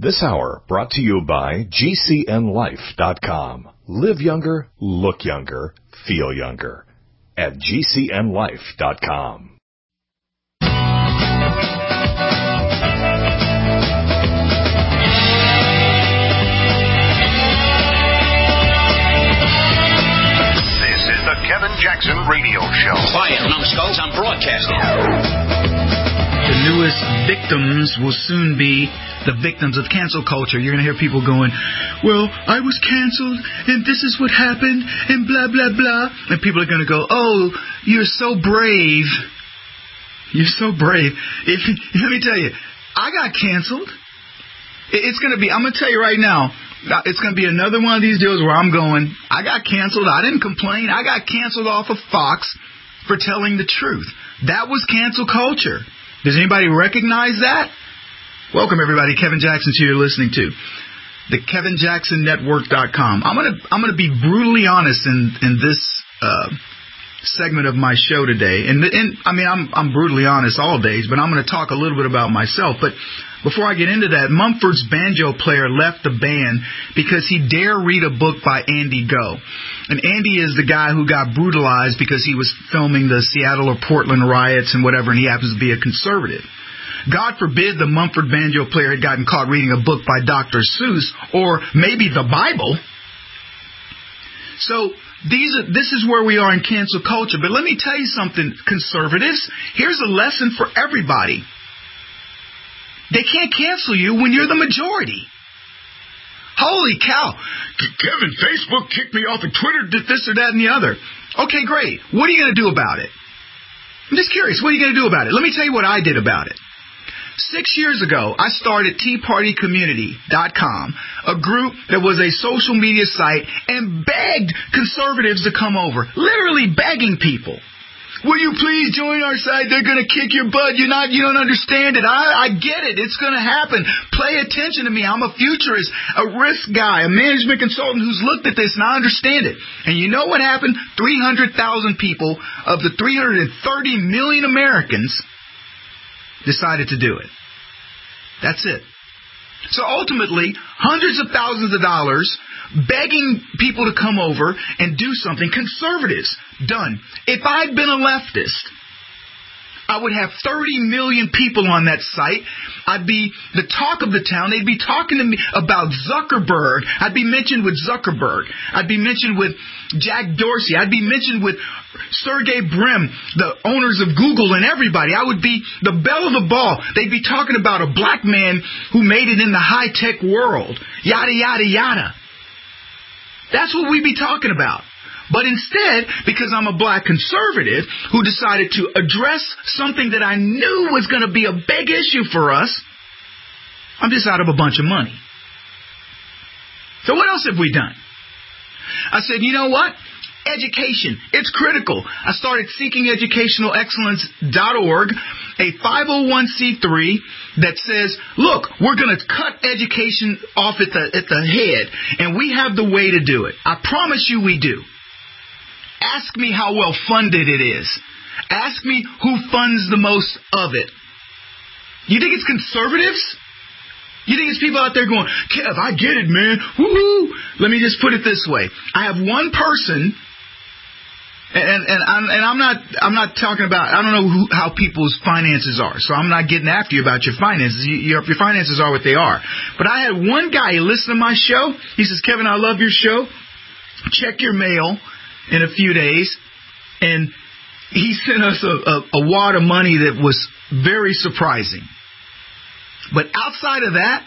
This hour brought to you by GCNLife.com. Live younger, look younger, feel younger. At GCNLife.com. This is the Kevin Jackson Radio Show. Quiet, numbskulls, I'm broadcasting. The newest victims will soon be the victims of cancel culture. You're going to hear people going, well, I was canceled, and this is what happened, and blah, blah, blah. And people are going to go, oh, you're so brave. You're so brave. Let me tell you, I got canceled. It's going to be, I'm going to tell you right now, it's going to be another one of these deals where I'm going, I got canceled. I didn't complain. I got canceled off of Fox for telling the truth. That was cancel culture. Does anybody recognize that? Welcome, everybody. Kevin Jackson, you're listening to the KevinJacksonNetwork.com. I'm gonna be brutally honest in this segment of my show today. And I mean, I'm brutally honest all days, but I'm going to talk a little bit about myself. But before I get into that, Mumford's banjo player left the band because he dare read a book by Andy Go. And Andy is the guy who got brutalized because he was filming the Seattle or Portland riots and whatever, and he happens to be a conservative. God forbid the Mumford banjo player had gotten caught reading a book by Dr. Seuss or maybe the Bible. So this is where we are in cancel culture. But let me tell you something, conservatives. Here's a lesson for everybody. They can't cancel you when you're the majority. Holy cow. Kevin, Facebook kicked me off, and Twitter did this or that and the other. Okay, great. What are you going to do about it? I'm just curious. What are you going to do about it? Let me tell you what I did about it. 6 years ago, I started TeaPartyCommunity.com, a group that was a social media site, and begged conservatives to come over. Literally begging people. Will you please join our site? They're going to kick your butt. You don't understand it. I get it. It's going to happen. Pay attention to me. I'm a futurist, a risk guy, a management consultant who's looked at this, and I understand it. And you know what happened? 300,000 people of the 330 million Americans decided to do it. That's it. So ultimately, hundreds of thousands of dollars begging people to come over and do something. Conservatives, done. If I'd been a leftist, I would have 30 million people on that site. I'd be the talk of the town. They'd be talking to me about Zuckerberg. I'd be mentioned with Zuckerberg. I'd be mentioned with Jack Dorsey. I'd be mentioned with Sergey Brin, the owners of Google, and everybody. I would be the belle of the ball. They'd be talking about a black man who made it in the high-tech world. Yada, yada, yada. That's what we'd be talking about. But instead, because I'm a black conservative who decided to address something that I knew was going to be a big issue for us, I'm just out of a bunch of money. So what else have we done? I said, you know what? Education. It's critical. I started SeekingEducationalExcellence.org, a 501c3 that says, look, we're going to cut education off at the head, and we have the way to do it. I promise you we do. Ask me how well funded it is. Ask me who funds the most of it. You think it's conservatives? You think it's people out there going, Kev, I get it, man. Woohoo! Let me just put it this way. I have one person, and I'm not talking about, I don't know how people's finances are, so I'm not getting after you about your finances. Your finances are what they are. But I had one guy, he listened to my show. He says, Kevin, I love your show. Check your mail in a few days, and he sent us a wad of money that was very surprising. But outside of that,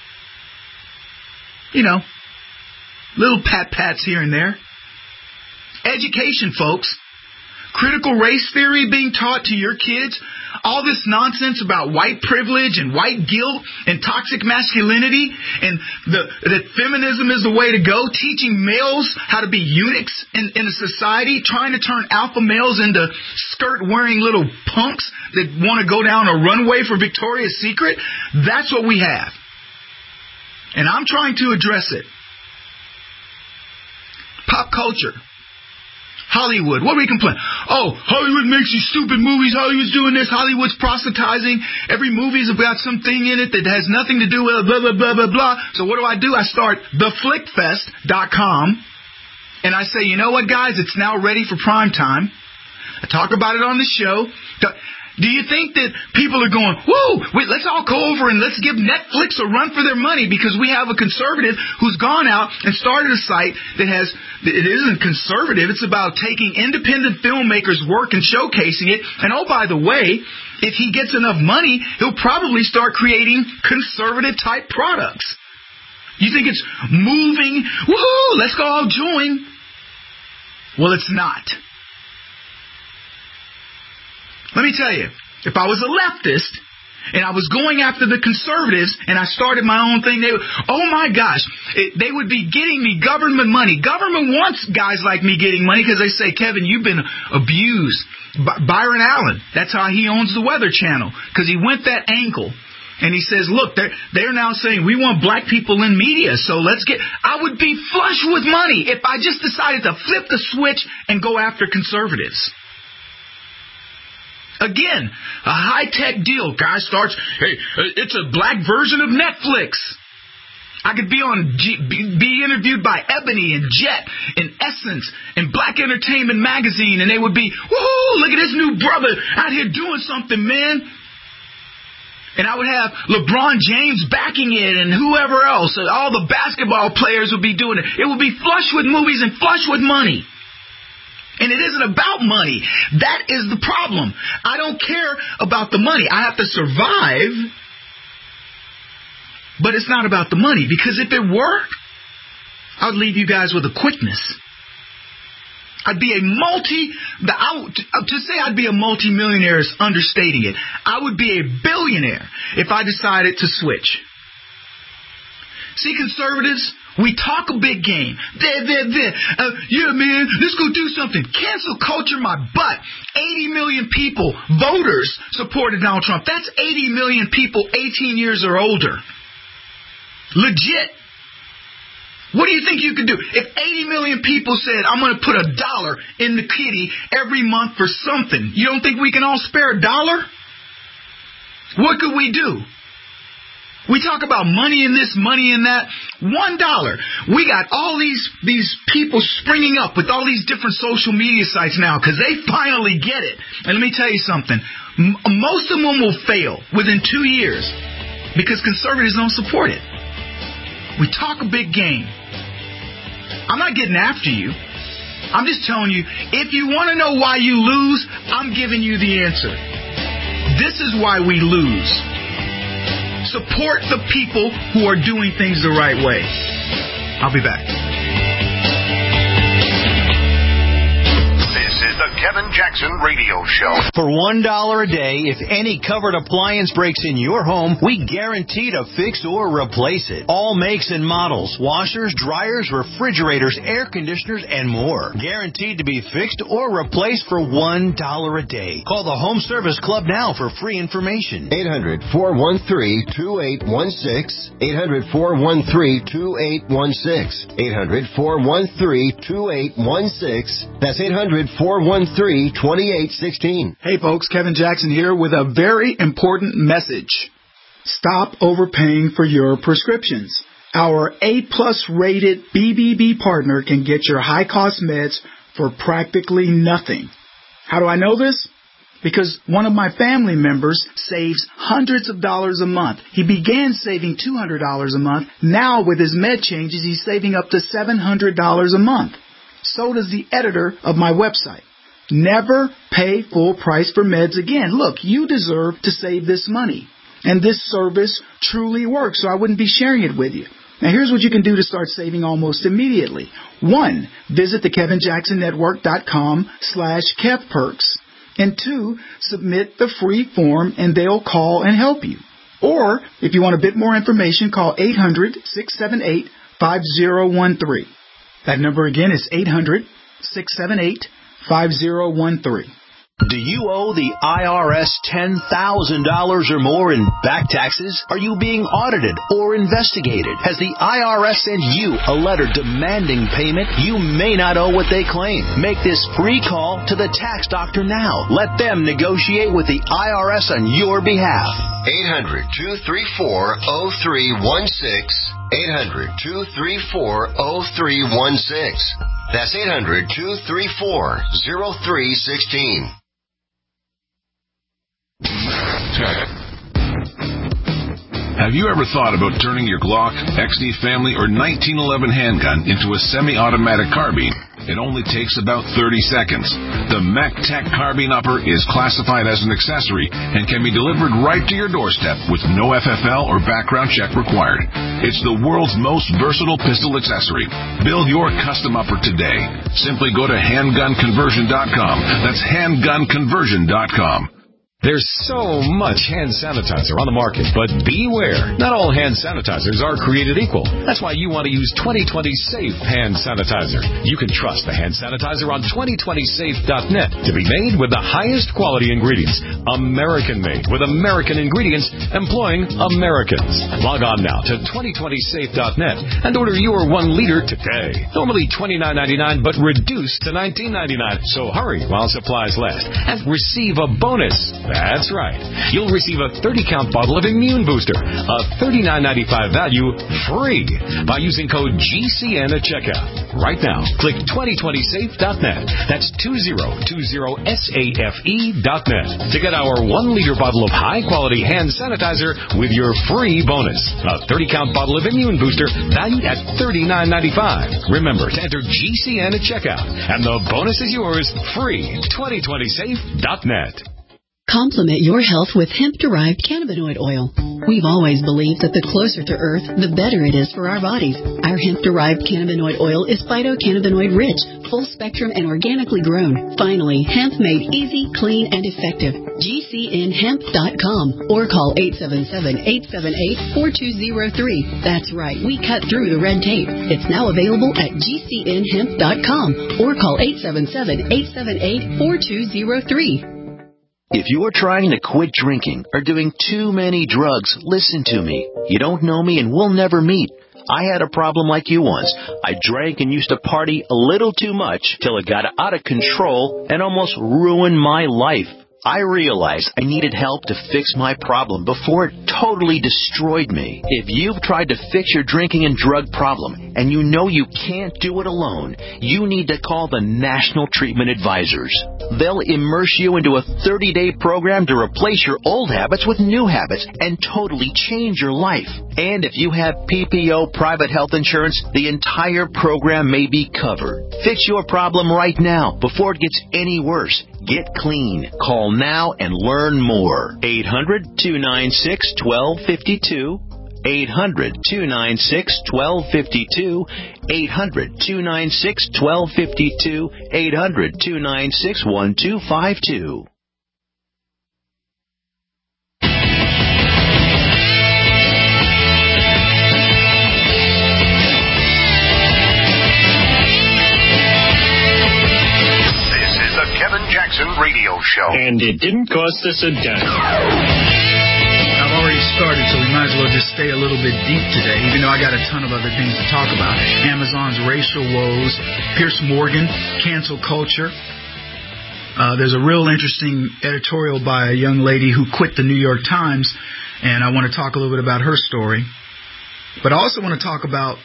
little pat-pats here and there. Education, folks. Critical race theory being taught to your kids. All this nonsense about white privilege and white guilt and toxic masculinity and that feminism is the way to go. Teaching males how to be eunuchs in a society. Trying to turn alpha males into skirt-wearing little punks that want to go down a runway for Victoria's Secret. That's what we have. And I'm trying to address it. Pop culture. Hollywood. What do we complain? Oh, Hollywood makes these stupid movies. Hollywood's doing this. Hollywood's proselytizing. Every movie's got something in it that has nothing to do with blah, blah, blah, blah, blah. So what do? I start theflickfest.com. And I say, you know what, guys? It's now ready for prime time. I talk about it on the show. Do you think that people are going, whoa, wait, let's all go over and let's give Netflix a run for their money because we have a conservative who's gone out and started a site that it isn't conservative. It's about taking independent filmmakers' work and showcasing it. And oh, by the way, if he gets enough money, he'll probably start creating conservative type products. You think it's moving? Woohoo, let's go all join. Well, it's not. Let me tell you, if I was a leftist and I was going after the conservatives and I started my own thing, oh my gosh, they would be getting me government money. Government wants guys like me getting money because they say, Kevin, you've been abused. Byron Allen, that's how he owns the Weather Channel, because he went that angle. And he says, look, they're now saying we want black people in media, so I would be flush with money if I just decided to flip the switch and go after conservatives. Again, a high-tech deal. Guy starts, hey, it's a black version of Netflix. I could be interviewed by Ebony and Jet and Essence and Black Entertainment Magazine, and they would be, woohoo, look at this new brother out here doing something, man. And I would have LeBron James backing it and whoever else. All the basketball players would be doing it. It would be flush with movies and flush with money. And it isn't about money. That is the problem. I don't care about the money. I have to survive. But it's not about the money. Because if it were, I would leave you guys with a quickness. I'd be to say I'd be a multimillionaire is understating it. I would be a billionaire if I decided to switch. See, conservatives, we talk a big game. Yeah, man, let's go do something. Cancel culture my butt. 80 million people, voters, supported Donald Trump. That's 80 million people 18 years or older. Legit. What do you think you could do? If 80 million people said, I'm going to put $1 in the kitty every month for something, you don't think we can all spare $1? What could we do? We talk about money in this, money in that. $1. We got all these people springing up with all these different social media sites now because they finally get it. And let me tell you something. Most of them will fail within 2 years because conservatives don't support it. We talk a big game. I'm not getting after you. I'm just telling you, if you want to know why you lose, I'm giving you the answer. This is why we lose. Support the people who are doing things the right way. I'll be back. This is the Kevin Jackson Radio Show. For $1 a day, if any covered appliance breaks in your home, we guarantee to fix or replace it. All makes and models, washers, dryers, refrigerators, air conditioners, and more. Guaranteed to be fixed or replaced for $1 a day. Call the Home Service Club now for free information. 800-413-2816. 800-413-2816. 800-413-2816. That's 800-413-2816. Hey folks, Kevin Jackson here with a very important message. Stop overpaying for your prescriptions. Our A-plus rated BBB partner can get your high-cost meds for practically nothing. How do I know this? Because one of my family members saves hundreds of dollars a month. He began saving $200 a month. Now with his med changes, he's saving up to $700 a month. So does the editor of my website. Never pay full price for meds again. Look, you deserve to save this money. And this service truly works, so I wouldn't be sharing it with you. Now, here's what you can do to start saving almost immediately. 1, visit thekevinjacksonnetwork.com/KevPerks. And 2, submit the free form and they'll call and help you. Or, if you want a bit more information, call 800-678-5013. That number again is 800-678-5013. Do you owe the IRS $10,000 or more in back taxes? Are you being audited or investigated? Has the IRS sent you a letter demanding payment? You may not owe what they claim. Make this free call to the tax doctor now. Let them negotiate with the IRS on your behalf. 800-234-0316. 800-234-0316. That's 800-234-0316. Have you ever thought about turning your Glock, XD Family, or 1911 handgun into a semi-automatic carbine? It only takes about 30 seconds. The MacTac Carbine Upper is classified as an accessory and can be delivered right to your doorstep with no FFL or background check required. It's the world's most versatile pistol accessory. Build your custom upper today. Simply go to handgunconversion.com. That's handgunconversion.com. There's so much hand sanitizer on the market, but beware. Not all hand sanitizers are created equal. That's why you want to use 2020 Safe Hand Sanitizer. You can trust the hand sanitizer on 2020safe.net to be made with the highest quality ingredients. American-made with American ingredients employing Americans. Log on now to 2020safe.net and order your 1 liter today. Normally $29.99, but reduced to $19.99. So hurry while supplies last and receive a bonus. That's right. You'll receive a 30-count bottle of Immune Booster, a $39.95 value, free by using code GCN at checkout. Right now, click 2020safe.net. That's 2020safe.net to get our 1-liter bottle of high-quality hand sanitizer with your free bonus, a 30-count bottle of Immune Booster valued at $39.95. Remember to enter GCN at checkout, and the bonus is yours free. 2020safe.net. Complement your health with hemp-derived cannabinoid oil. We've always believed that the closer to Earth, the better it is for our bodies. Our hemp-derived cannabinoid oil is phytocannabinoid-rich, full-spectrum, and organically grown. Finally, hemp made easy, clean, and effective. GCNhemp.com or call 877-878-4203. That's right, we cut through the red tape. It's now available at GCNhemp.com or call 877-878-4203. If you're trying to quit drinking or doing too many drugs, listen to me. You don't know me and we'll never meet. I had a problem like you once. I drank and used to party a little too much till it got out of control and almost ruined my life. I realized I needed help to fix my problem before it totally destroyed me. If you've tried to fix your drinking and drug problem and you know you can't do it alone, you need to call the National Treatment Advisors. They'll immerse you into a 30-day program to replace your old habits with new habits and totally change your life. And if you have PPO private health insurance, the entire program may be covered. Fix your problem right now before it gets any worse. Get clean. Call now and learn more. 800-296-1252. 800-296-1252. 800-296-1252. 800-296-1252. Kevin Jackson Radio Show. And it didn't cost us a dime. I've already started, so we might as well just stay a little bit deep today, even though I got a ton of other things to talk about. Amazon's racial woes, Piers Morgan, cancel culture. There's a real interesting editorial by a young lady who quit the New York Times, and I want to talk a little bit about her story. But I also want to talk about,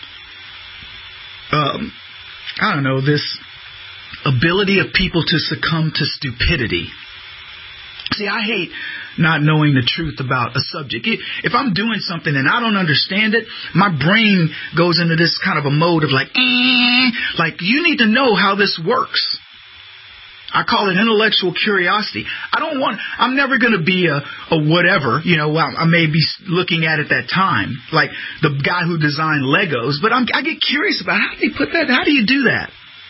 this ability of people to succumb to stupidity. See, I hate not knowing the truth about a subject. If I'm doing something and I don't understand it, my brain goes into this kind of a mode of like you need to know how this works. I call it intellectual curiosity. I'm never going to be a whatever, I may be looking at that time, like the guy who designed Legos, but I get curious about how do you put that, how do you do that?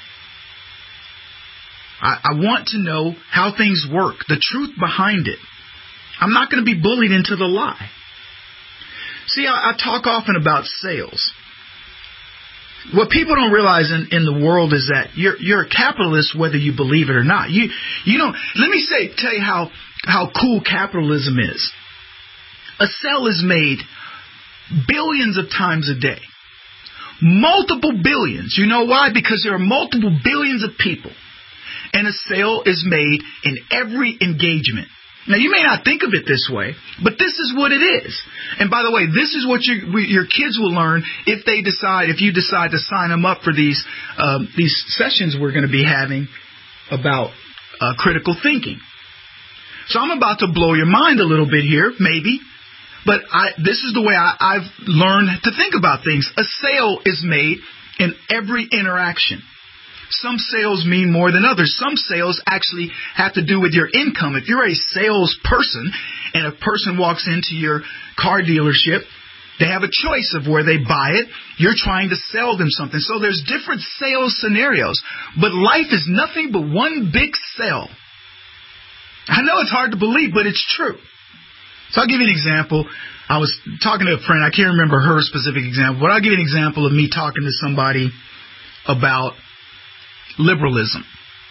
I want to know how things work, the truth behind it. I'm not going to be bullied into the lie. See, I talk often about sales. what people don't realize in the world is that you're a capitalist whether you believe it or not. You don't. Let me tell you how cool capitalism is. A sale is made billions of times a day. Multiple billions. You know why? Because there are multiple billions of people. And a sale is made in every engagement. Now, you may not think of it this way, but this is what it is. And by the way, this is what your kids will learn if you decide to sign them up for these sessions we're going to be having about critical thinking. So I'm about to blow your mind a little bit here, maybe. But this is the way I've learned to think about things. A sale is made in every interaction. Some sales mean more than others. Some sales actually have to do with your income. If you're a salesperson and a person walks into your car dealership, they have a choice of where they buy it. You're trying to sell them something. So there's different sales scenarios. But life is nothing but one big sale. I know it's hard to believe, but it's true. So I'll give you an example. I was talking to a friend. I can't remember her specific example, but I'll give you an example of me talking to somebody about liberalism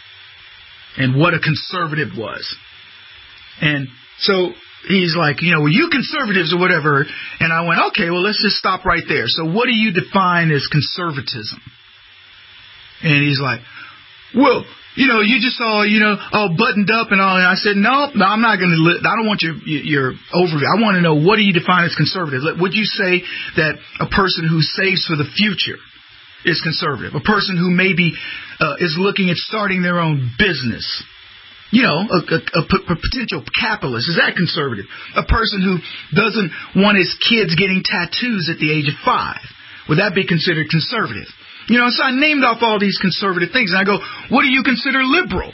and what a conservative was. And so he's like, well, you conservatives or whatever. And I went, okay, well, let's just stop right there. So what do you define as conservatism? And he's like, well, you just saw, all buttoned up and all. And I said, no, I'm not going to. I don't want your overview. I want to know, what do you define as conservative? Would you say that a person who saves for the future is conservative? A person who maybe is looking at starting their own business, a potential capitalist, is that conservative? A person who doesn't want his kids getting tattoos at the age of 5, would that be considered conservative? So I named off all these conservative things, and I go, what do you consider liberal?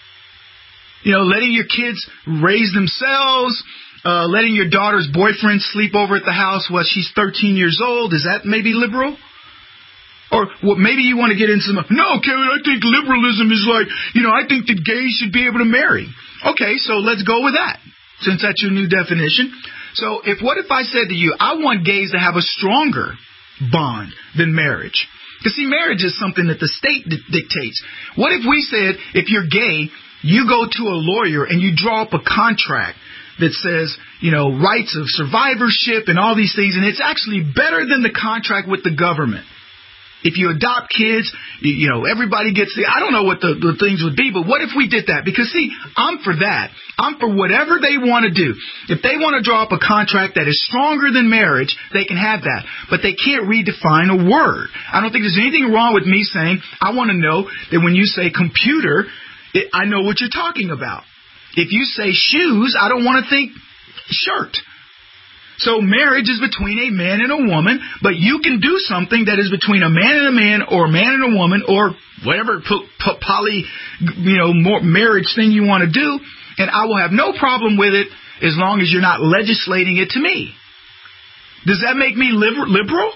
Letting your kids raise themselves, letting your daughter's boyfriend sleep over at the house while she's 13 years old, is that maybe liberal? Or maybe you want to get into no, Kevin, I think liberalism is like, I think that gays should be able to marry. Okay, so let's go with that, since that's your new definition. So what if I said to you, I want gays to have a stronger bond than marriage? Because, see, marriage is something that the state dictates. What if we said, if you're gay, you go to a lawyer and you draw up a contract that says, rights of survivorship and all these things, and it's actually better than the contract with the government. If you adopt kids, everybody gets I don't know what the things would be, but what if we did that? Because, see, I'm for that. I'm for whatever they want to do. If they want to draw up a contract that is stronger than marriage, they can have that. But they can't redefine a word. I don't think there's anything wrong with me saying, I want to know that when you say computer, I know what you're talking about. If you say shoes, I don't want to think shirt. So marriage is between a man and a woman, but you can do something that is between a man and a man, or a man and a woman, or whatever poly, marriage thing you want to do, and I will have no problem with it as long as you're not legislating it to me. Does that make me liberal?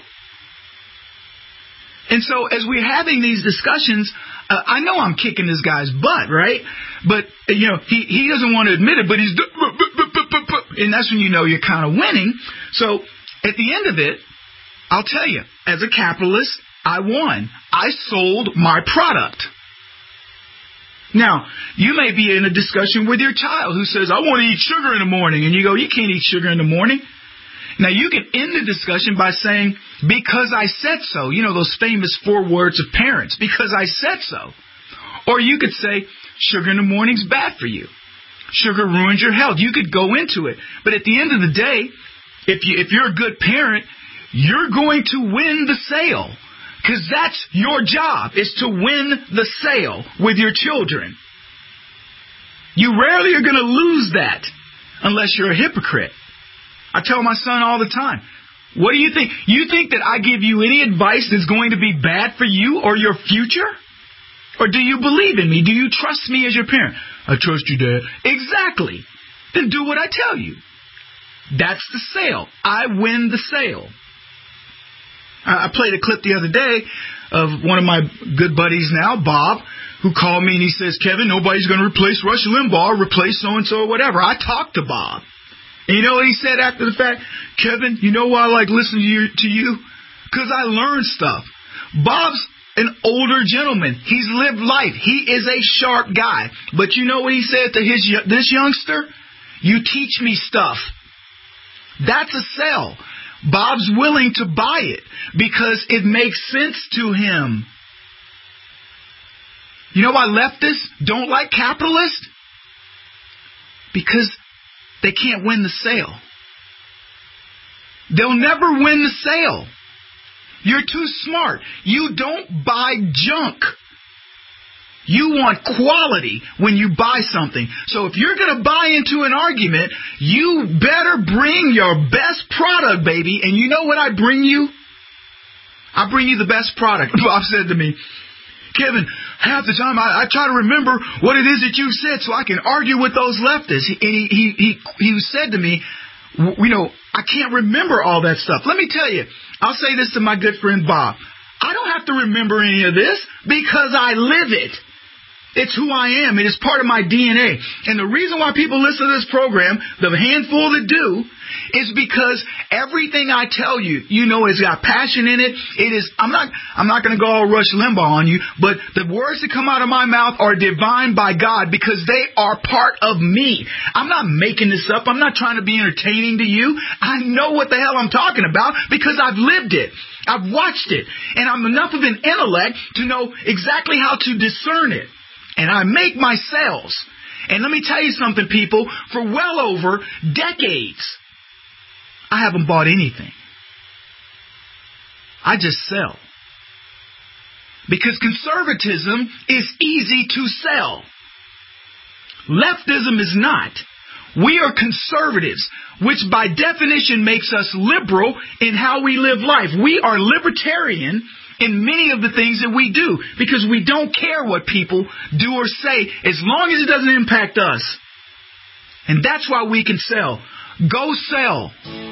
And so as we're having these discussions, I know I'm kicking this guy's butt, right? But, he doesn't want to admit it, but he's... And that's when you're kind of winning. So at the end of it, I'll tell you, as a capitalist, I won. I sold my product. Now, you may be in a discussion with your child who says, I want to eat sugar in the morning. And you go, you can't eat sugar in the morning. Now, you can end the discussion by saying, because I said so. Those famous 4 words of parents, because I said so. Or you could say, sugar in the morning's bad for you. Sugar ruins your health. You could go into it. But at the end of the day, if you're a good parent, you're going to win the sale. Because that's your job, is to win the sale with your children. You rarely are going to lose that unless you're a hypocrite. I tell my son all the time, what do you think? You think that I give you any advice that's going to be bad for you or your future? Or do you believe in me? Do you trust me as your parent? I trust you, Dad. Exactly. Then do what I tell you. That's the sale. I win the sale. I played a clip the other day of one of my good buddies now, Bob, who called me and he says, Kevin, nobody's going to replace Rush Limbaugh or replace so-and-so or whatever. I talked to Bob. And you know what he said after the fact? Kevin, you know why I like listening to you? Because I learned stuff. Bob's an older gentleman. He's lived life. He is a sharp guy. But you know what he said to this youngster? You teach me stuff. That's a sell. Bob's willing to buy it because it makes sense to him. You know why leftists don't like capitalists? Because they can't win the sale. They'll never win the sale. You're too smart. You don't buy junk. You want quality when you buy something. So if you're going to buy into an argument, you better bring your best product, baby. And you know what I bring you? I bring you the best product. Bob said to me, Kevin, half the time I try to remember what it is that you said so I can argue with those leftists. He said to me, you know, I can't remember all that stuff. Let me tell you, I'll say this to my good friend Bob. I don't have to remember any of this because I live it. It's who I am. It is part of my DNA. And the reason why people listen to this program, the handful that do, is because everything I tell you, you know, it's got passion in it. It is. I'm not going to go all Rush Limbaugh on you, but the words that come out of my mouth are divine by God because they are part of me. I'm not making this up. I'm not trying to be entertaining to you. I know what the hell I'm talking about because I've lived it. I've watched it. And I'm enough of an intellect to know exactly how to discern it. And I make my sales. And let me tell you something, people. For well over decades, I haven't bought anything. I just sell. Because conservatism is easy to sell. Leftism is not. We are conservatives, which by definition makes us liberal in how we live life. We are libertarian in many of the things that we do because we don't care what people do or say as long as it doesn't impact us. And that's why we can sell. Go sell.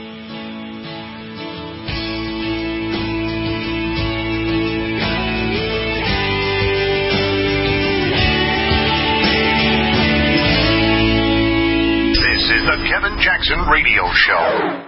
This is the Kevin Jackson Radio Show.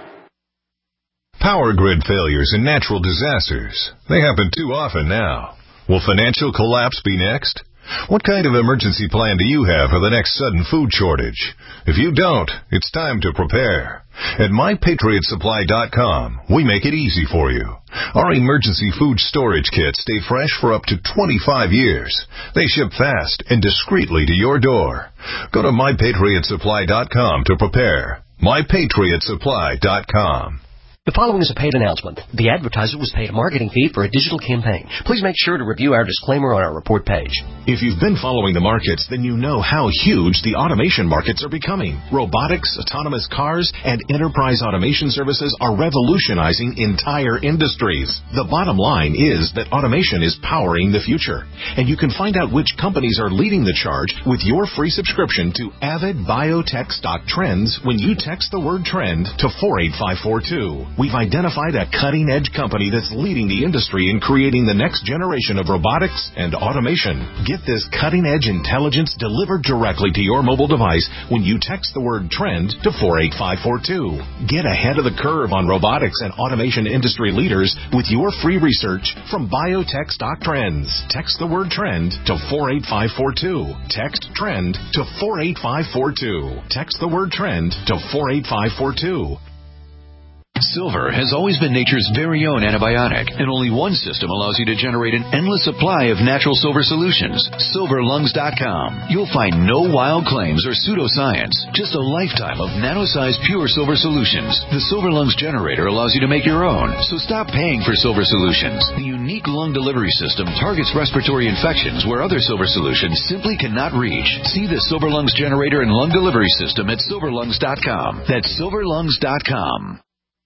Power grid failures and natural disasters. They happen too often now. Will financial collapse be next? What kind of emergency plan do you have for the next sudden food shortage? If you don't, it's time to prepare. At MyPatriotSupply.com, we make it easy for you. Our emergency food storage kits stay fresh for up to 25 years. They ship fast and discreetly to your door. Go to MyPatriotSupply.com to prepare. MyPatriotSupply.com. The following is a paid announcement. The advertiser was paid a marketing fee for a digital campaign. Please make sure to review our disclaimer on our report page. If you've been following the markets, then you know how huge the automation markets are becoming. Robotics, autonomous cars, and enterprise automation services are revolutionizing entire industries. The bottom line is that automation is powering the future. And you can find out which companies are leading the charge with your free subscription to Avid Biotech Stock Trends when you text the word trend to 48542. We've identified a cutting-edge company that's leading the industry in creating the next generation of robotics and automation. Get this cutting-edge intelligence delivered directly to your mobile device when you text the word trend to 48542. Get ahead of the curve on robotics and automation industry leaders with your free research from Biotech Stock Trends. Text the word trend to 48542. Text trend to 48542. Text the word trend to 48542. Silver has always been nature's very own antibiotic, and only one system allows you to generate an endless supply of natural silver solutions. SilverLungs.com. You'll find no wild claims or pseudoscience, just a lifetime of nano-sized pure silver solutions. The Silver Lungs generator allows you to make your own, so stop paying for silver solutions. The unique lung delivery system targets respiratory infections where other silver solutions simply cannot reach. See the Silver Lungs generator and lung delivery system at SilverLungs.com. That's SilverLungs.com.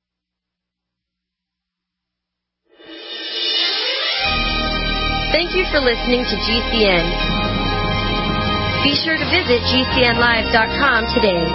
Thank you for listening to GCN. Be sure to visit GCNlive.com today.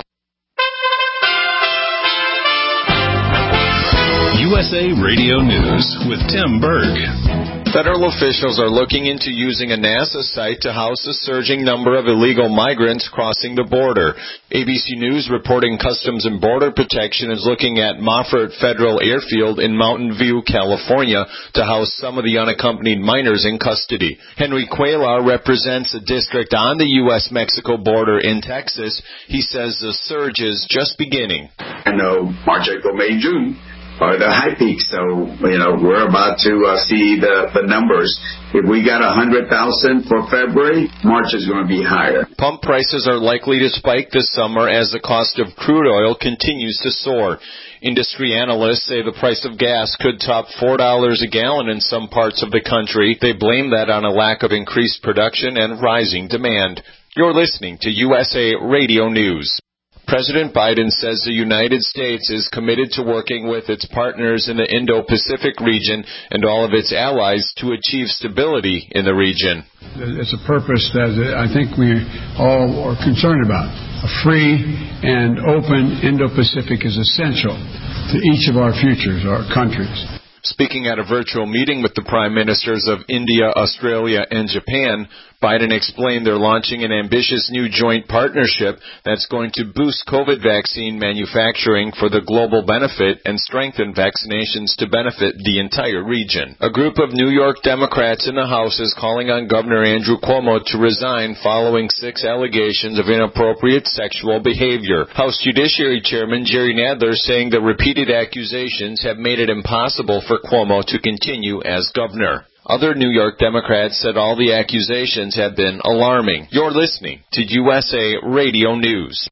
USA Radio News with Tim Berg. Federal officials are looking into using a NASA site to house a surging number of illegal migrants crossing the border. ABC News reporting Customs and Border Protection is looking at Moffett Federal Airfield in Mountain View, California, to house some of the unaccompanied minors in custody. Henry Cuellar represents a district on the U.S.-Mexico border in Texas. He says the surge is just beginning. I know March, April, May, June are the high peaks, so we're about to see the numbers. If we got 100,000 for February, March is going to be higher. Pump prices are likely to spike this summer as the cost of crude oil continues to soar. Industry analysts say the price of gas could top $4 a gallon in some parts of the country. They blame that on a lack of increased production and rising demand. You're listening to USA Radio News. President Biden says the United States is committed to working with its partners in the Indo-Pacific region and all of its allies to achieve stability in the region. It's a purpose that I think we all are concerned about. A free and open Indo-Pacific is essential to each of our futures, our countries. Speaking at a virtual meeting with the prime ministers of India, Australia, and Japan, Biden explained they're launching an ambitious new joint partnership that's going to boost COVID vaccine manufacturing for the global benefit and strengthen vaccinations to benefit the entire region. A group of New York Democrats in the House is calling on Governor Andrew Cuomo to resign following 6 allegations of inappropriate sexual behavior. House Judiciary Chairman Jerry Nadler saying the repeated accusations have made it impossible for Cuomo to continue as governor. Other New York Democrats said all the accusations have been alarming. You're listening to USA Radio News.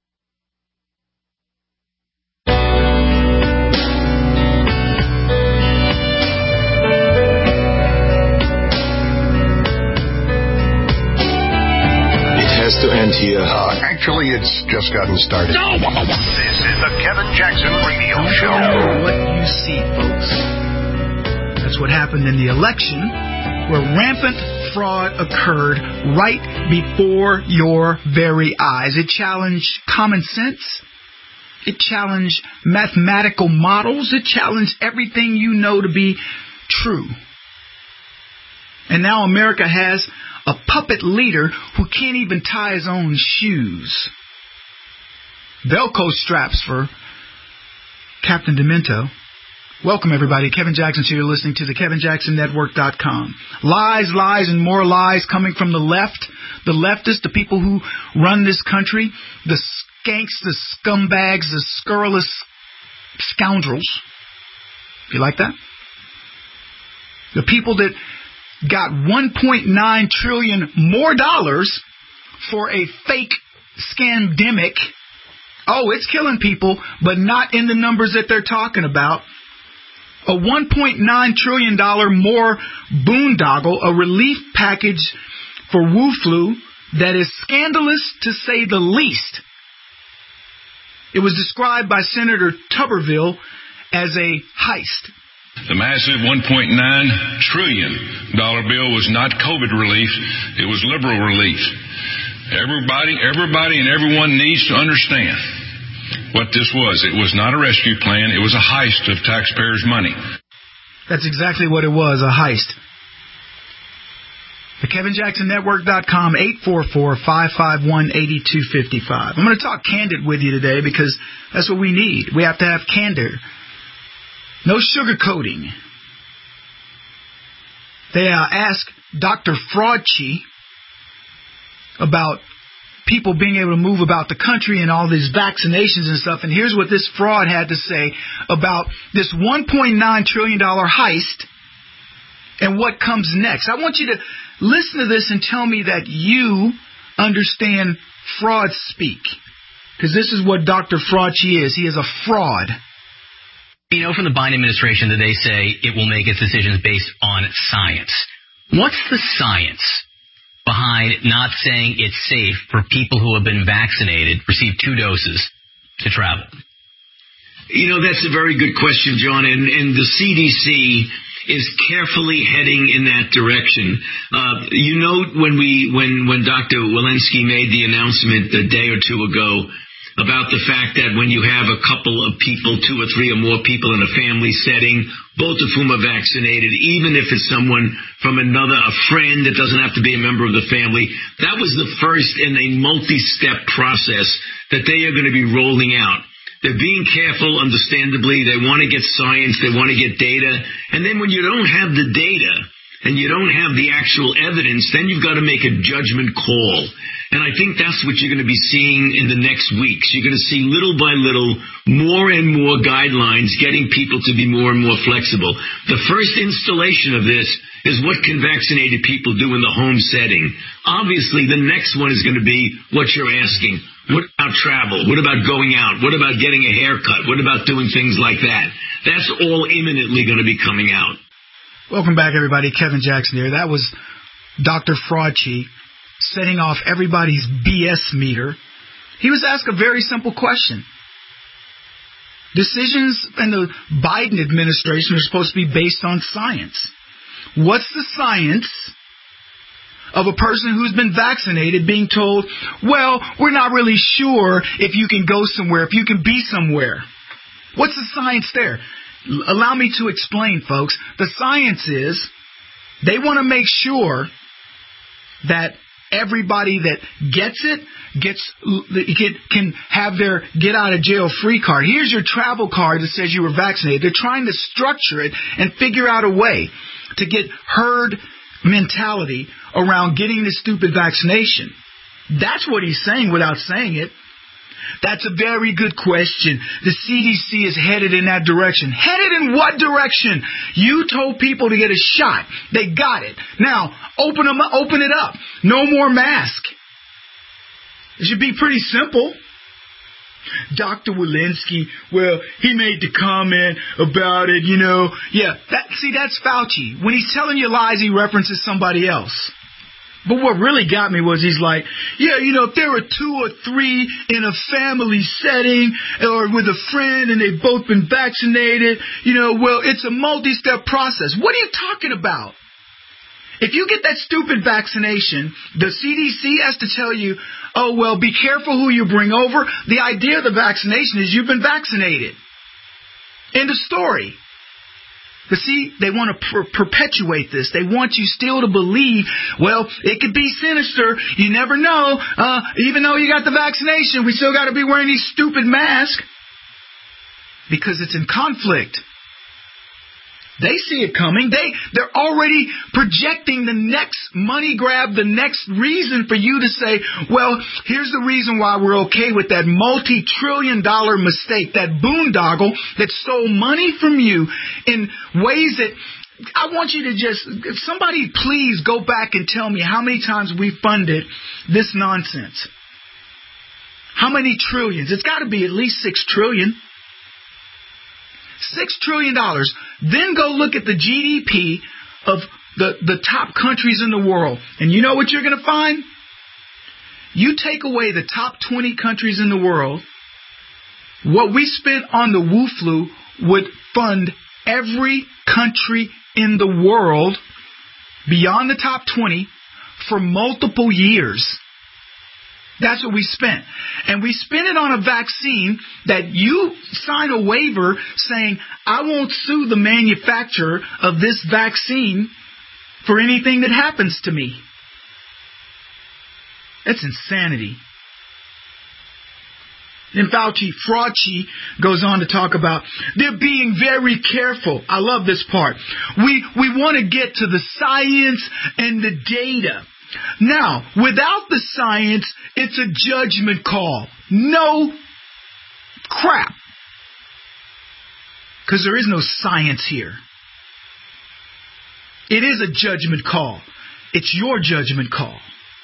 It has to end here. Actually, it's just gotten started. This is the Kevin Jackson Radio Show. What you see, folks. That's what happened in the election, where rampant fraud occurred right before your very eyes. It challenged common sense. It challenged mathematical models. It challenged everything you know to be true. And now America has a puppet leader who can't even tie his own shoes. Velcro straps for Captain Demento. Welcome, everybody. Kevin Jackson here. You're listening to the KevinJacksonNetwork.com. Lies, lies, and more lies coming from the left. The leftists, the people who run this country, the skanks, the scumbags, the scurrilous scoundrels. You like that? The people that got $1.9 trillion more dollars for a fake scandemic. Oh, it's killing people, but not in the numbers that they're talking about. A $1.9 trillion more boondoggle, a relief package for Wu Flu that is scandalous to say the least. It was described by Senator Tuberville as a heist. The massive $1.9 trillion bill was not COVID relief, it was liberal relief. Everybody and everyone needs to understand what this was. It was not a rescue plan. It was a heist of taxpayers' money. That's exactly what it was, a heist. The KevinJacksonNetwork.com, 844-551-8255. I'm going to talk candid with you today because that's what we need. We have to have candor. No sugarcoating. They asked Dr. Fraudchi about people being able to move about the country and all these vaccinations and stuff. And here's what this fraud had to say about this $1.9 trillion heist and what comes next. I want you to listen to this and tell me that you understand fraud speak. Because this is what Dr. Fraudchi is. He is a fraud. You know from the Biden administration that they say it will make its decisions based on science. What's the science behind not saying it's safe for people who have been vaccinated, receive 2 doses, to travel? You know, that's a very good question, John, and the CDC is carefully heading in that direction. When Dr. Walensky made the announcement a day or two ago about the fact that when you have a couple of people, 2 or 3 or more people in a family setting, both of whom are vaccinated, even if it's someone from a friend that doesn't have to be a member of the family, that was the first in a multi-step process that they are going to be rolling out. They're being careful, understandably. They want to get science. They want to get data. And then when you don't have the data and you don't have the actual evidence, then you've got to make a judgment call. And I think that's what you're going to be seeing in the next weeks. You're going to see little by little more and more guidelines getting people to be more and more flexible. The first installation of this is what can vaccinated people do in the home setting. Obviously, the next one is going to be what you're asking. What about travel? What about going out? What about getting a haircut? What about doing things like that? That's all imminently going to be coming out. Welcome back, everybody. Kevin Jackson here. That was Dr. Fauci setting off everybody's BS meter. He was asked a very simple question. Decisions in the Biden administration are supposed to be based on science. What's the science of a person who's been vaccinated being told, well, we're not really sure if you can go somewhere, if you can be somewhere? What's the science there? Allow me to explain, folks. The science is they want to make sure that everybody that gets it can have their get out of jail free card. Here's your travel card that says you were vaccinated. They're trying to structure it and figure out a way to get herd mentality around getting this stupid vaccination. That's what he's saying without saying it. That's a very good question. The CDC is headed in that direction. Headed in what direction? You told people to get a shot. They got it. Now, open it up. No more mask. It should be pretty simple. Dr. Walensky, well, he made the comment about it, you know. Yeah, that's Fauci. When he's telling you lies, he references somebody else. But what really got me was he's like, yeah, you know, if there were 2 or 3 in a family setting or with a friend and they've both been vaccinated, you know, well, it's a multi-step process. What are you talking about? If you get that stupid vaccination, the CDC has to tell you, oh, well, be careful who you bring over. The idea of the vaccination is you've been vaccinated. End of story. But see, they want to perpetuate this. They want you still to believe, well, it could be sinister. You never know. Even though you got the vaccination, we still got to be wearing these stupid masks because it's in conflict. They see it coming. They're already projecting the next money grab, the next reason for you to say, well, here's the reason why we're okay with that multi-trillion-dollar mistake, that boondoggle that stole money from you in ways that I want you to if somebody please go back and tell me how many times we funded this nonsense. How many trillions? It's got to be at least $6 trillion. $6 trillion. Then go look at the GDP of the top countries in the world. And you know what you're going to find? You take away the top 20 countries in the world, what we spent on the Wu flu would fund every country in the world beyond the top 20 for multiple years. That's what we spent. And we spent it on a vaccine that you sign a waiver saying, I won't sue the manufacturer of this vaccine for anything that happens to me. That's insanity. Then Fauci goes on to talk about they're being very careful. I love this part. We want to get to the science and the data. Now, without the science, it's a judgment call. No crap. Because there is no science here. It is a judgment call. It's your judgment call.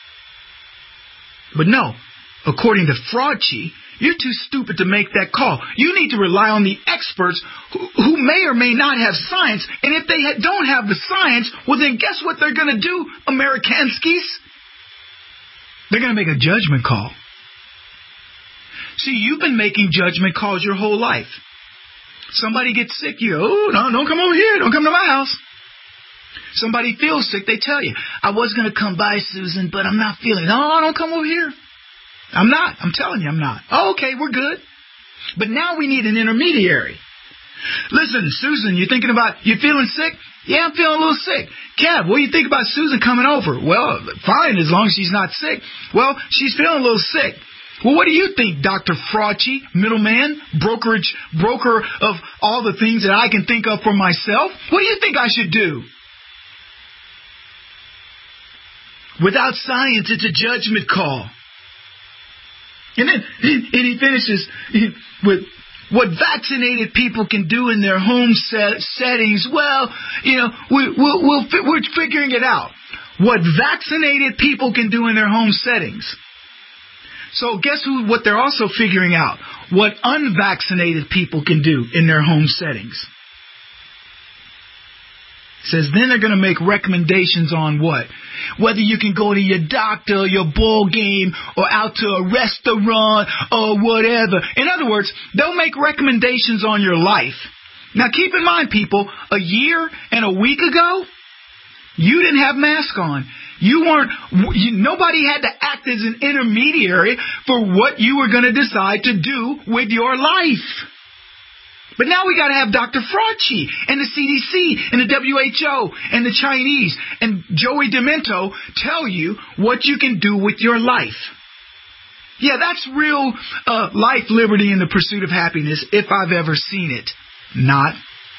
But no, according to Fauci, you're too stupid to make that call. You need to rely on the experts who may or may not have science. And if they don't have the science, well, then guess what they're going to do, Amerikanskis? They're going to make a judgment call. See, you've been making judgment calls your whole life. Somebody gets sick, you go, oh, no, don't come over here. Don't come to my house. Somebody feels sick, they tell you, I was going to come by, Susan, but I'm not feeling it. No, don't come over here. I'm not. I'm telling you I'm not. Oh, okay, we're good. But now we need an intermediary. Listen, Susan, you feeling sick? Yeah, I'm feeling a little sick. Kev, what do you think about Susan coming over? Well, fine, as long as she's not sick. Well, she's feeling a little sick. Well, what do you think, Dr. Frauci, middleman, broker of all the things that I can think of for myself? What do you think I should do? Without science, it's a judgment call. And then he finishes with what vaccinated people can do in their home settings. Well, we're figuring it out. What vaccinated people can do in their home settings. So guess what they're also figuring out? What unvaccinated people can do in their home settings. It says then they're going to make recommendations on what? Whether you can go to your doctor, your ball game, or out to a restaurant, or whatever. In other words, they'll make recommendations on your life. Now keep in mind, people, a year and a week ago, you didn't have masks on. Nobody had to act as an intermediary for what you were going to decide to do with your life. But now we got to have Dr. Frauci and the CDC and the WHO and the Chinese and Joey Demento tell you what you can do with your life. Yeah, that's real life, liberty, and the pursuit of happiness if I've ever seen it. Not.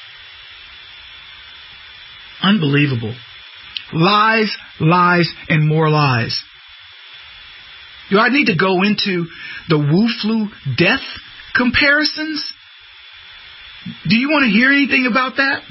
Unbelievable. Lies, lies, and more lies. Do I need to go into the Wu flu death comparisons? Do you want to hear anything about that?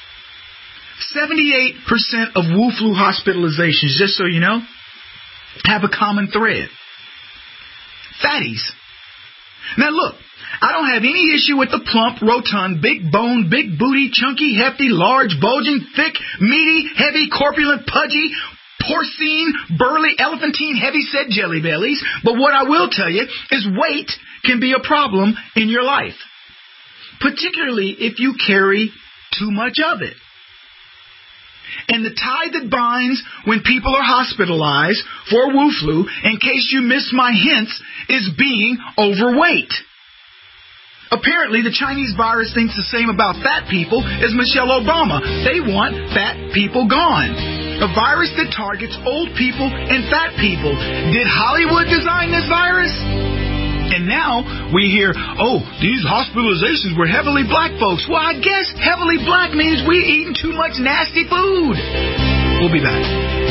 78% of Wu flu hospitalizations, just so you know, have a common thread. Fatties. Now look, I don't have any issue with the plump, rotund, big bone, big booty, chunky, hefty, large, bulging, thick, meaty, heavy, corpulent, pudgy, porcine, burly, elephantine, heavy-set jelly bellies. But what I will tell you is weight can be a problem in your life, particularly if you carry too much of it. And the tie that binds when people are hospitalized for Wu flu, in case you missed my hints, is being overweight. Apparently, the Chinese virus thinks the same about fat people as Michelle Obama. They want fat people gone. A virus that targets old people and fat people. Did Hollywood design this virus? And now we hear, these hospitalizations were heavily black folks. Well, I guess heavily black means we're eating too much nasty food. We'll be back.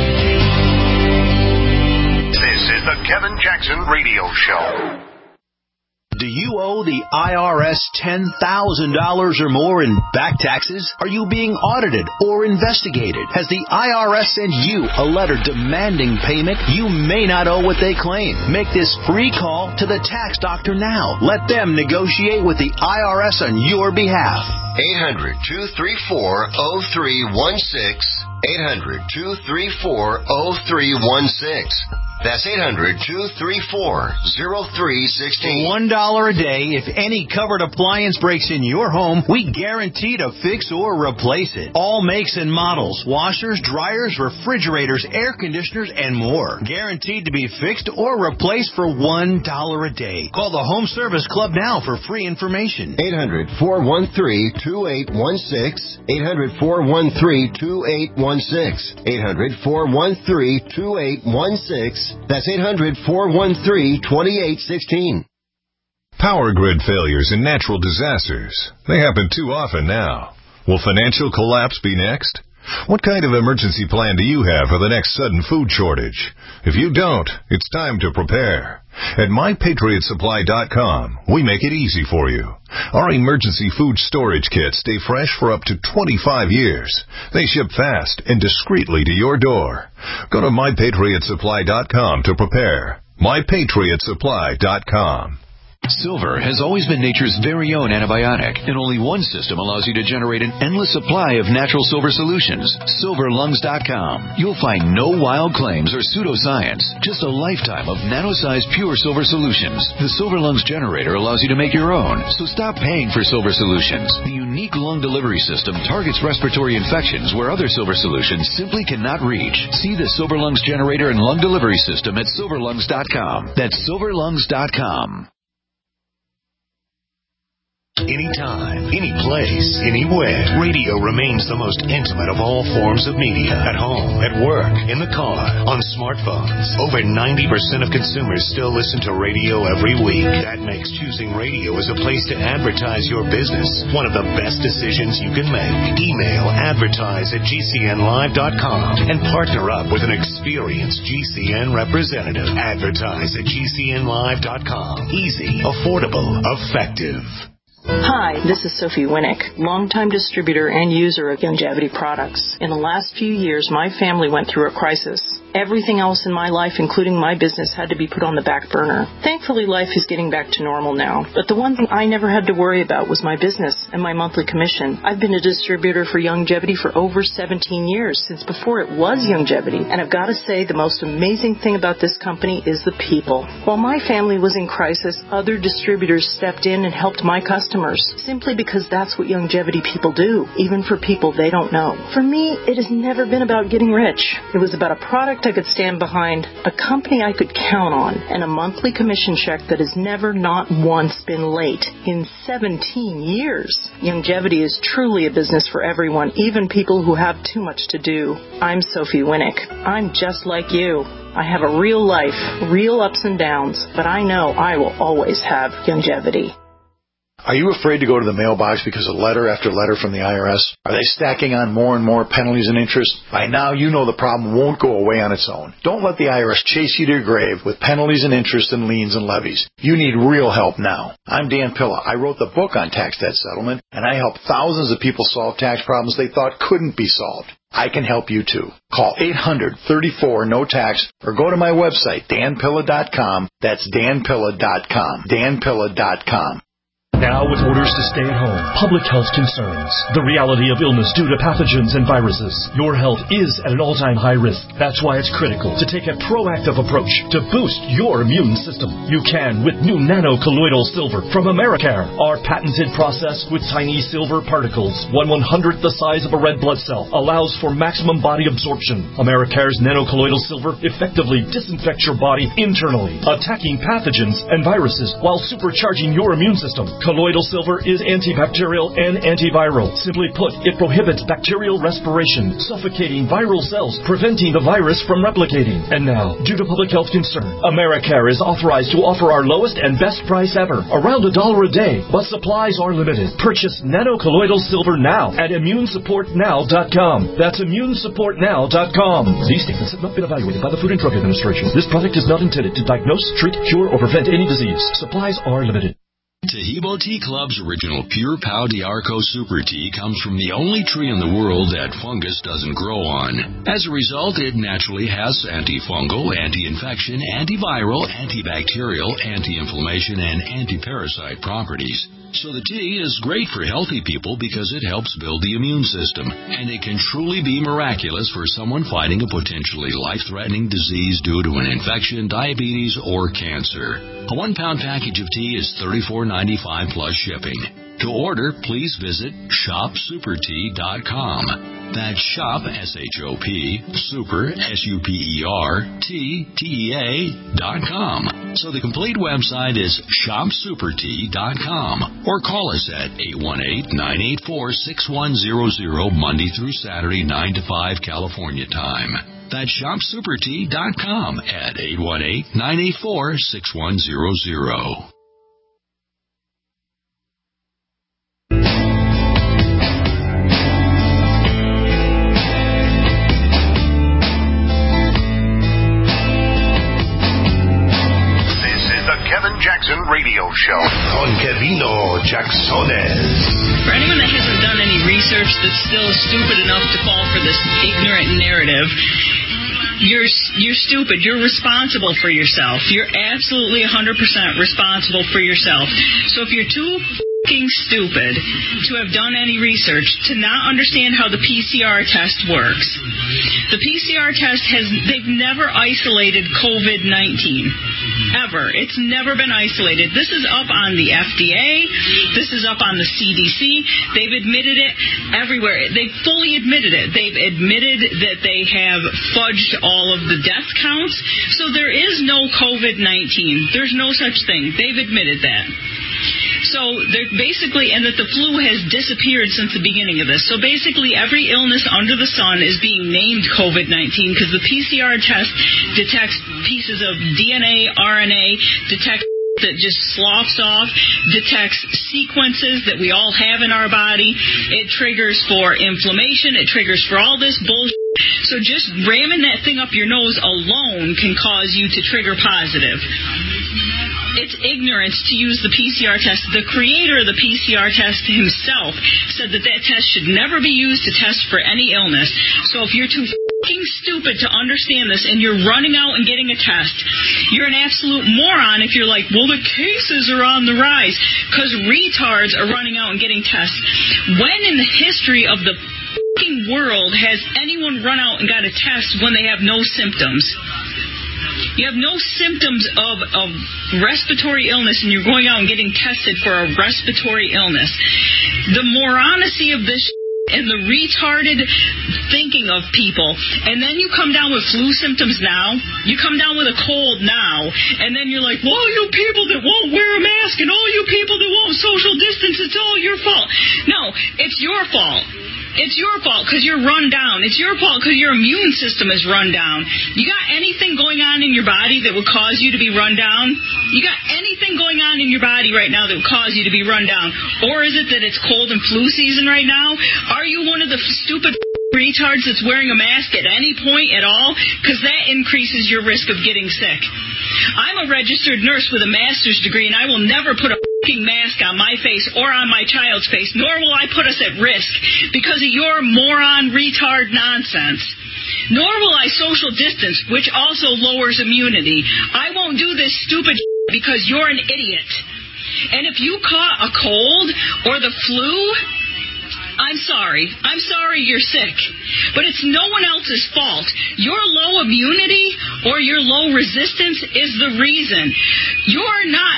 This is the Kevin Jackson Radio Show. Do you owe the IRS $10,000 or more in back taxes? Are you being audited or investigated? Has the IRS sent you a letter demanding payment? You may not owe what they claim. Make this free call to the tax doctor now. Let them negotiate with the IRS on your behalf. 800-234-0316. 800-234-0316. That's 800-234-0316. $1 a day. If any covered appliance breaks in your home, we guarantee to fix or replace it. All makes and models. Washers, dryers, refrigerators, air conditioners, and more. Guaranteed to be fixed or replaced for $1 a day. Call the Home Service Club now for free information. 800-413-2816. 800-413-2816. 800-413-2816. That's 800-413-2816. Power grid failures and natural disasters. They happen too often now. Will financial collapse be next? What kind of emergency plan do you have for the next sudden food shortage? If you don't, it's time to prepare. At MyPatriotSupply.com, we make it easy for you. Our emergency food storage kits stay fresh for up to 25 years. They ship fast and discreetly to your door. Go to MyPatriotSupply.com to prepare. MyPatriotSupply.com. Silver has always been nature's very own antibiotic, and only one system allows you to generate an endless supply of natural silver solutions. SilverLungs.com. You'll find no wild claims or pseudoscience, just a lifetime of nano-sized pure silver solutions. The Silver Lungs generator allows you to make your own, so stop paying for silver solutions. The unique lung delivery system targets respiratory infections where other silver solutions simply cannot reach. See the Silver Lungs generator and lung delivery system at SilverLungs.com. That's SilverLungs.com. Anytime, any place, anywhere. Radio remains the most intimate of all forms of media. At home, at work, in the car, on smartphones. Over 90% of consumers still listen to radio every week. That makes choosing radio as a place to advertise your business one of the best decisions you can make. Email advertise@gcnlive.com and partner up with an experienced GCN representative. Advertise@gcnlive.com. Easy, affordable, effective. Hi, this is Sophie Winnick, longtime distributor and user of Youngevity products. In the last few years, my family went through a crisis. Everything else in my life, including my business, had to be put on the back burner. Thankfully, life is getting back to normal now. But the one thing I never had to worry about was my business and my monthly commission. I've been a distributor for Youngevity for over 17 years, since before it was Youngevity. And I've got to say, the most amazing thing about this company is the people. While my family was in crisis, other distributors stepped in and helped my customers, simply because that's what Youngevity people do, even for people they don't know. For me, it has never been about getting rich. It was about a product I could stand behind, a company I could count on, and a monthly commission check that has never not once been late in 17 years. Youngevity is truly a business for everyone, even people who have too much to do. I'm Sophie Winnick. I'm just like you. I have a real life, real ups and downs, but I know I will always have Youngevity. Are you afraid to go to the mailbox because of letter after letter from the IRS? Are they stacking on more and more penalties and interest? By now, you know the problem won't go away on its own. Don't let the IRS chase you to your grave with penalties and interest and liens and levies. You need real help now. I'm Dan Pilla. I wrote the book on tax debt settlement, and I help thousands of people solve tax problems they thought couldn't be solved. I can help you too. Call 800-34-NO-TAX or go to my website, danpilla.com. That's danpilla.com. danpilla.com. Now with orders to stay at home, public health concerns, the reality of illness due to pathogens and viruses, your health is at an all-time high risk. That's why it's critical to take a proactive approach to boost your immune system. You can with new nano-colloidal silver from Americare. Our patented process with tiny silver particles, 1/100th the size of a red blood cell, allows for maximum body absorption. Americare's nano-colloidal silver effectively disinfects your body internally, attacking pathogens and viruses while supercharging your immune system. Colloidal silver is antibacterial and antiviral. Simply put, it prohibits bacterial respiration, suffocating viral cells, preventing the virus from replicating. And now, due to public health concern, Americare is authorized to offer our lowest and best price ever, around $1 a day, but supplies are limited. Purchase nano-colloidal silver now at immunesupportnow.com. That's immunesupportnow.com. These statements have not been evaluated by the Food and Drug Administration. This product is not intended to diagnose, treat, cure, or prevent any disease. Supplies are limited. Tahibo Tea Club's original Pure Pau d'Arco Super Tea comes from the only tree in the world that fungus doesn't grow on. As a result, it naturally has antifungal, anti-infection, antiviral, antibacterial, anti-inflammation, and anti-parasite properties. So the tea is great for healthy people because it helps build the immune system, and it can truly be miraculous for someone fighting a potentially life-threatening disease due to an infection, diabetes, or cancer. A 1-pound package of tea is $34.95 plus shipping. To order, please visit shopsupertea.com. That's shop, S-H-O-P, super, S-U-P-E-R-T-T-E-A.com. So the complete website is shopsupertea.com. Or call us at 818-984-6100, Monday through Saturday, 9 to 5 California time. That's shopsupertea.com at 818-984-6100. Jackson Radio Show. Con Kevino Jacksones. For anyone that hasn't done any research that's still stupid enough to fall for this ignorant narrative, you're stupid. You're responsible for yourself. You're absolutely 100% responsible for yourself. So if you're too fucking stupid to have done any research, to not understand how the PCR test works, the PCR test they've never isolated COVID-19. Ever. It's never been isolated. This is up on the FDA. This is up on the CDC. They've admitted it everywhere. They've fully admitted it. They've admitted that they have fudged all of the death counts. So there is no COVID-19. There's no such thing. They've admitted that. So they're basically, and that the flu has disappeared since the beginning of this. So basically every illness under the sun is being named COVID-19 because the PCR test detects pieces of DNA, RNA, detects that just sloughs off, detects sequences that we all have in our body. It triggers for inflammation. It triggers for all this bullshit. So just ramming that thing up your nose alone can cause you to trigger positive. It's ignorance to use the PCR test. The creator of the PCR test himself said that test should never be used to test for any illness. So if you're too fucking stupid to understand this and you're running out and getting a test, you're an absolute moron if you're like, well, the cases are on the rise because retards are running out and getting tests. When in the history of the fucking world has anyone run out and got a test when they have no symptoms? You have no symptoms of respiratory illness and you're going out and getting tested for a respiratory illness. The moranicity of this and the retarded thinking of people. And then you come down with flu symptoms now. You come down with a cold now. And then you're like, well, you people that won't wear a mask and all you people that won't social distance, it's all your fault. No, it's your fault. It's your fault because you're run down. It's your fault because your immune system is run down. You got anything going on in your body that would cause you to be run down? You got anything going on in your body right now that would cause you to be run down? Or is it that it's cold and flu season right now? Are you one of the stupid retards that's wearing a mask at any point at all? Because that increases your risk of getting sick. I'm a registered nurse with a master's degree, and I will never put a fucking mask on my face or on my child's face, nor will I put us at risk because of your moron retard nonsense. Nor will I social distance, which also lowers immunity. I won't do this stupid because you're an idiot. And if you caught a cold or the flu, I'm sorry. I'm sorry you're sick. But it's no one else's fault. Your low immunity or your low resistance is the reason. You're not...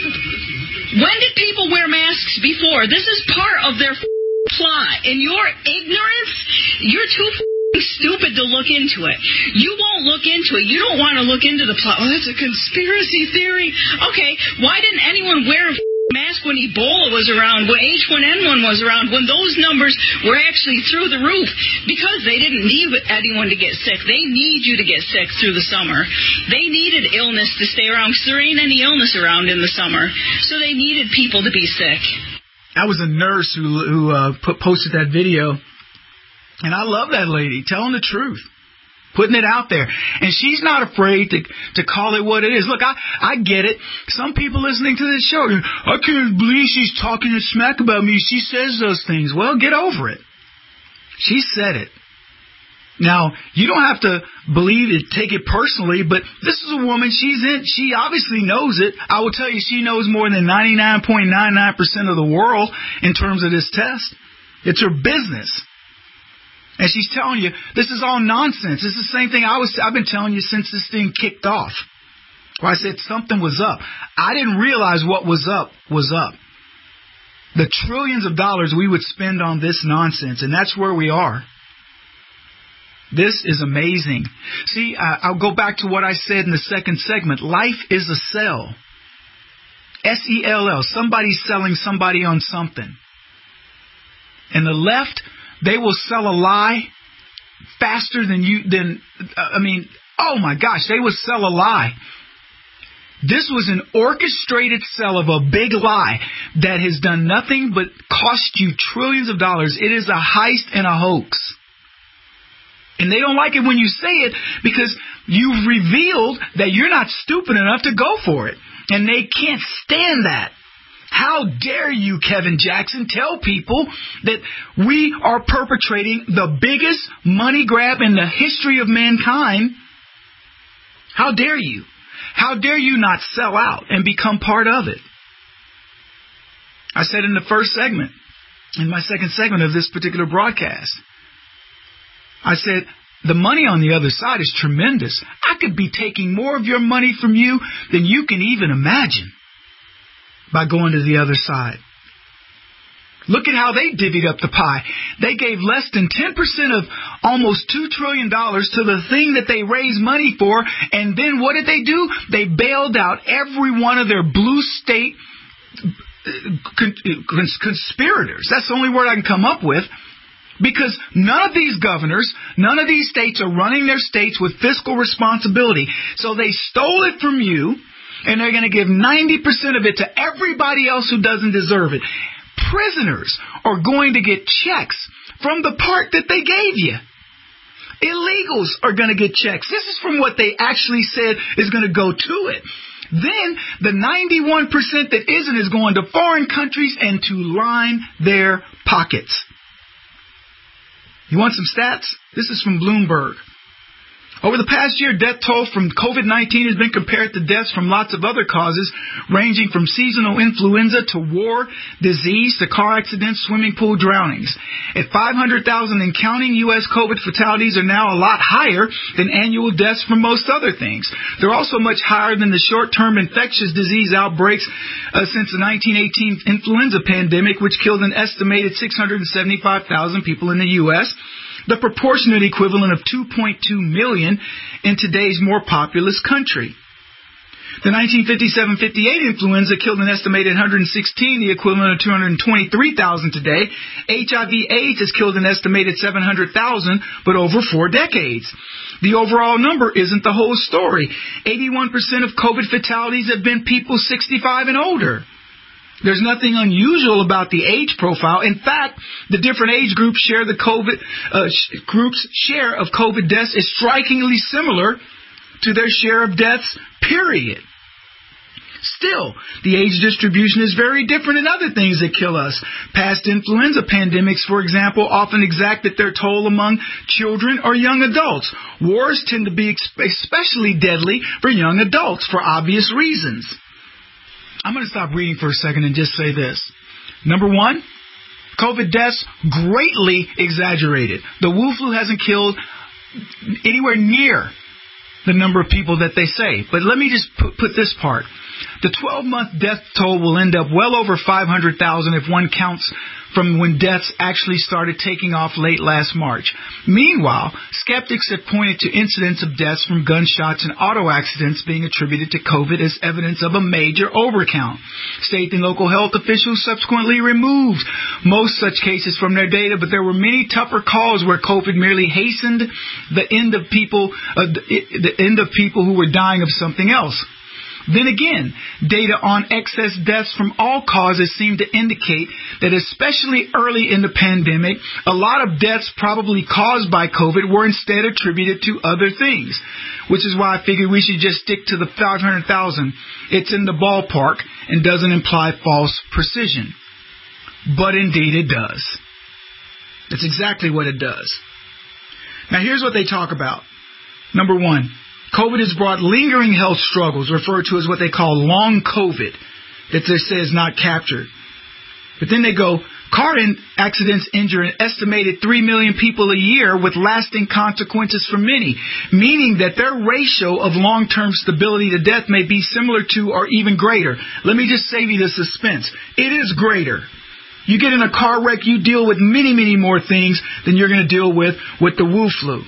When did people wear masks before? This is part of their plot. In your ignorance, you're too stupid to look into it. You won't look into it. You don't want to look into the plot. Oh, that's a conspiracy theory. Okay, why didn't anyone wear a mask when Ebola was around, when H1N1 was around, when those numbers were actually through the roof? Because they didn't need anyone to get sick. They need you to get sick through the summer. They needed illness to stay around because there ain't any illness around in the summer. So they needed people to be sick. I was a nurse who posted that video, and I love that lady, telling the truth. Putting it out there. And she's not afraid to call it what it is. Look, I get it. Some people listening to this show, I can't believe she's talking smack about me. She says those things. Well, get over it. She said it. Now, you don't have to believe it, take it personally, but this is a woman, she obviously knows it. I will tell you, she knows more than 99.99% of the world in terms of this test. It's her business. And she's telling you, this is all nonsense. This is the same thing I've been telling you since this thing kicked off. Where I said something was up. I didn't realize what was up was up. The trillions of dollars we would spend on this nonsense, and that's where we are. This is amazing. See, I'll go back to what I said in the second segment. Life is a sell. S-E-L-L. Somebody's selling somebody on something. And the left, they will sell a lie faster oh my gosh, they will sell a lie. This was an orchestrated sell of a big lie that has done nothing but cost you trillions of dollars. It is a heist and a hoax. And they don't like it when you say it because you've revealed that you're not stupid enough to go for it. And they can't stand that. How dare you, Kevin Jackson, tell people that we are perpetrating the biggest money grab in the history of mankind How dare you? How dare you not sell out and become part of it? I said in the first segment, in my second segment of this particular broadcast, I said, the money on the other side is tremendous. I could be taking more of your money from you than you can even imagine by going to the other side. Look at how they divvied up the pie. They gave less than 10% of almost $2 trillion to the thing that they raised money for, and then what did they do? They bailed out every one of their blue state conspirators. That's the only word I can come up with. Because none of these governors, none of these states are running their states with fiscal responsibility. So they stole it from you, and they're going to give 90% of it to everybody else who doesn't deserve it. Prisoners are going to get checks from the part that they gave you. Illegals are going to get checks. This is from what they actually said is going to go to it. Then the 91% that isn't is going to foreign countries and to line their pockets. You want some stats? This is from Bloomberg. Over the past year, death toll from COVID-19 has been compared to deaths from lots of other causes, ranging from seasonal influenza to war, disease, to car accidents, swimming pool drownings. At 500,000 and counting, U.S. COVID fatalities are now a lot higher than annual deaths from most other things. They're also much higher than the short-term infectious disease outbreaks since the 1918 influenza pandemic, which killed an estimated 675,000 people in the U.S., the proportionate equivalent of 2.2 million in today's more populous country. The 1957-58 influenza killed an estimated 116, the equivalent of 223,000 today. HIV/AIDS has killed an estimated 700,000, but over 4 decades. The overall number isn't the whole story. 81% of COVID fatalities have been people 65 and older. There's nothing unusual about the age profile. In fact, the different age groups share the group's share of COVID deaths is strikingly similar to their share of deaths, period. Still, the age distribution is very different in other things that kill us. Past influenza pandemics, for example, often exacted their toll among children or young adults. Wars tend to be especially deadly for young adults for obvious reasons. I'm going to stop reading for a second and just say this. Number one, COVID deaths greatly exaggerated. The Wu flu hasn't killed anywhere near the number of people that they say. But let me just put this part. The 12-month death toll will end up well over 500,000 if one counts from when deaths actually started taking off late last March. Meanwhile, skeptics have pointed to incidents of deaths from gunshots and auto accidents being attributed to COVID as evidence of a major overcount. State and local health officials subsequently removed most such cases from their data, but there were many tougher calls where COVID merely hastened the end of people who were dying of something else. Then again, data on excess deaths from all causes seem to indicate that especially early in the pandemic, a lot of deaths probably caused by COVID were instead attributed to other things, which is why I figured we should just stick to the 500,000. It's in the ballpark and doesn't imply false precision. But indeed it does. That's exactly what it does. Now here's what they talk about. Number one, COVID has brought lingering health struggles, referred to as what they call long COVID, that they say is not captured. But then they go, car accidents injure an estimated 3 million people a year with lasting consequences for many, meaning that their ratio of long-term stability to death may be similar to or even greater. Let me just save you the suspense. It is greater. You get in a car wreck, you deal with many, many more things than you're going to deal with the Wu flu.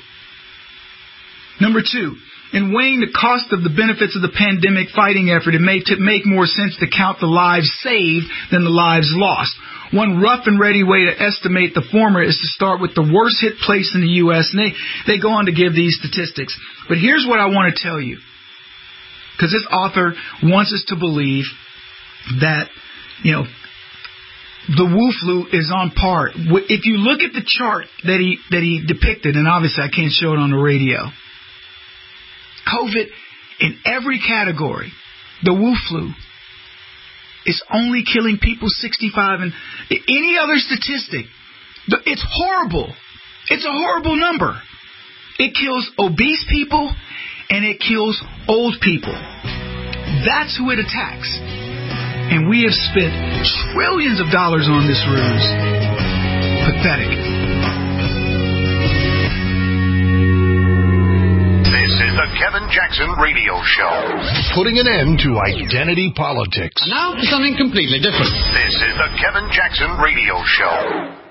Number two, in weighing the cost of the benefits of the pandemic fighting effort, it may make more sense to count the lives saved than the lives lost. One rough and ready way to estimate the former is to start with the worst hit place in the U.S., and they go on to give these statistics. But here's what I want to tell you, because this author wants us to believe that, the Wu flu is on par. If you look at the chart that he depicted, and obviously I can't show it on the radio, COVID in every category, the Wu flu is only killing people 65 and any other statistic. It's horrible. It's a horrible number. It kills obese people and it kills old people. That's who it attacks. And we have spent trillions of dollars on this ruse. Pathetic. This is the Kevin Jackson Radio Show. Putting an end to identity politics. Now for something completely different. This is the Kevin Jackson Radio Show.